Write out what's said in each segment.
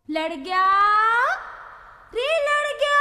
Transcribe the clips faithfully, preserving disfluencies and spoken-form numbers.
लड़ गया रे लड़ गया।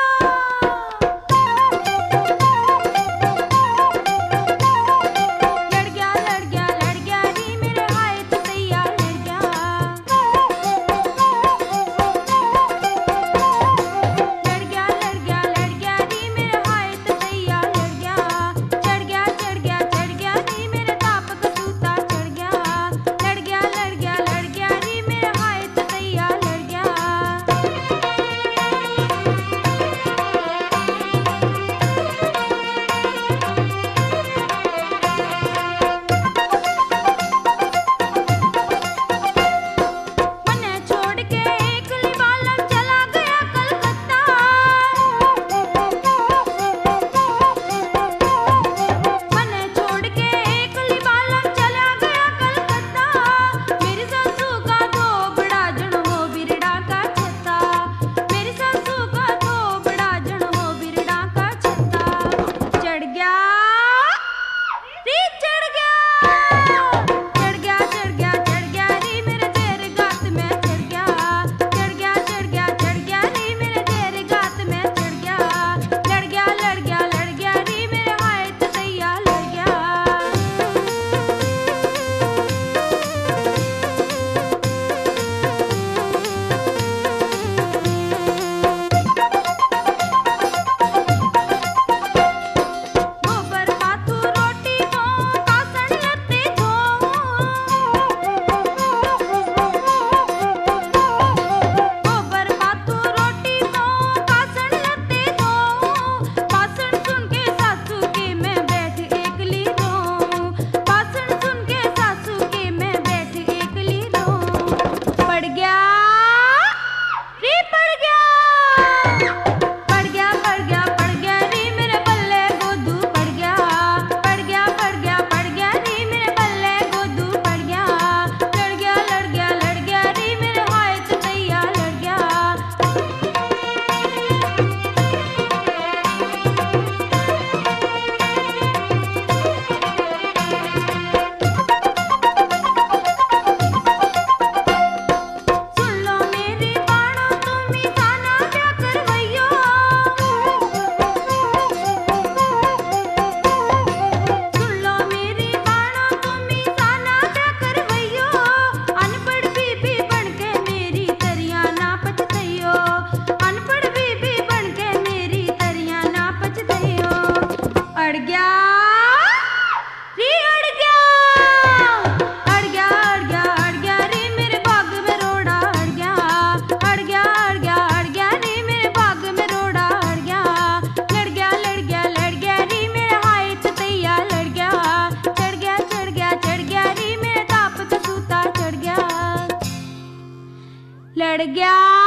अड़ गया रे अड़ गया, अड़ गया अड़ गया अड़ गया रे मेरे बाग में रोड़ा अड़ गया, अड़ गया अड़ गया अड़ गया रे मेरे बाग में रोड़ा अड़ गया, लड़ गया लड़ गया लड़ गया रे मेरे हाय तैया लड़ गया, चढ़ गया चढ़ गया चढ़ गया रे मेरे टाप का सूता चढ़ गया, लड़ गया।